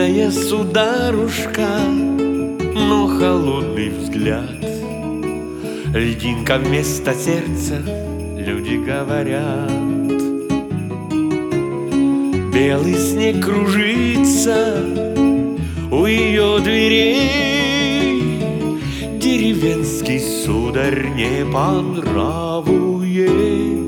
Милая сударушка, но холодный взгляд. Льдинка вместо сердца, люди говорят. Белый снег кружится у ее дверей. Деревенский сударь не по нраву ей.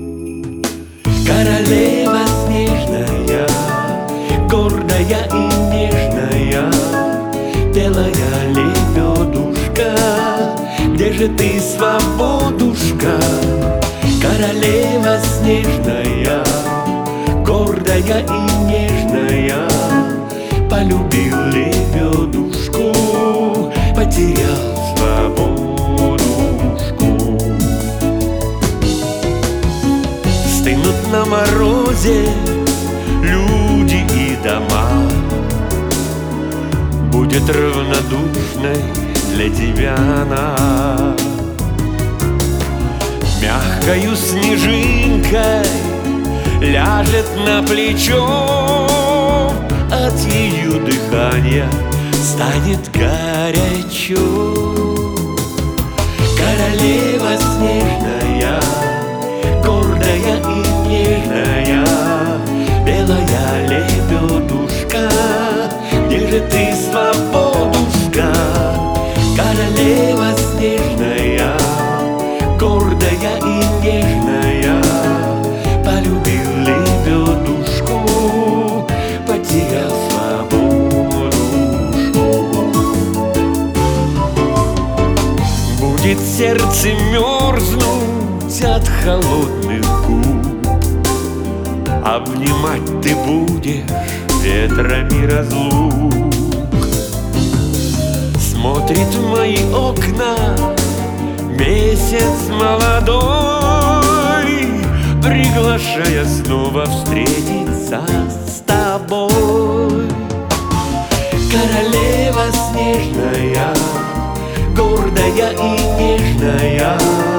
Королева снежная, гордая и нежная, белая лебедушка, где же ты, свободушка? Королева снежная, гордая и нежная, полюбил лебедушку, потерял свободушку. Стынут на морозе люди и дома. Будет равнодушной для тебя она. Мягкою снежинкой ляжет на плечо, от ее дыхания станет горячо. Королева снежная, гордая и нежная, белая лебедушка, где же ты, свободушка? Королева снежная, гордая и нежная, полюбил лебедушку, потерял свободушку. Будет сердце мерзнуть от холодных губ, обнимать ты будешь ветрами разлук. Смотрит в мои окна месяц молодой, приглашая снова встретиться с тобой. Королева снежная, гордая и нежная,